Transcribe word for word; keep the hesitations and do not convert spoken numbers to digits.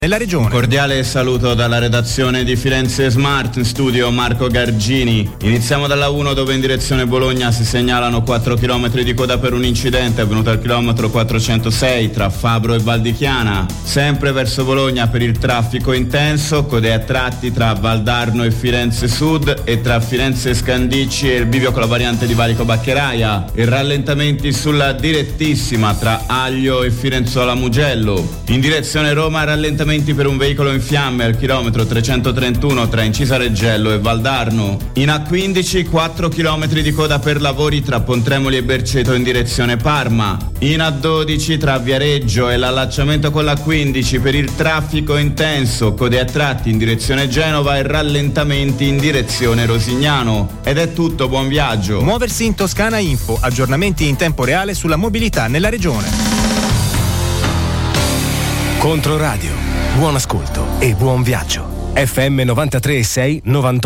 nella regione. Un cordiale saluto dalla redazione di Firenze Smart, in studio Marco Gargini. Iniziamo dalla uno, dove in direzione Bologna si segnalano quattro chilometri di coda per un incidente avvenuto al chilometro quattrocentosei tra Fabro e Valdichiana. Sempre verso Bologna per il traffico intenso, code a tratti tra Valdarno e Firenze Sud e tra Firenze Scandicci e il bivio con la variante di Valico Baccheraia, e rallentamenti sulla direttissima tra Aglio e Firenzuola Mugello. In direzione Roma, rallentamenti per un veicolo in fiamme al chilometro trecentotrentuno tra Incisa Reggello e Valdarno. In A quindici quattro chilometri di coda per lavori tra Pontremoli e Berceto in direzione Parma. In A dodici tra Viareggio e l'allacciamento con l'A quindici per il traffico intenso, code a tratti in direzione Genova e rallentamenti in direzione Rosignano. Ed è tutto, buon viaggio. Muoversi in Toscana Info, aggiornamenti in tempo reale sulla mobilità nella regione. Controradio, buon ascolto e buon viaggio. F M novantatré e sei novantotto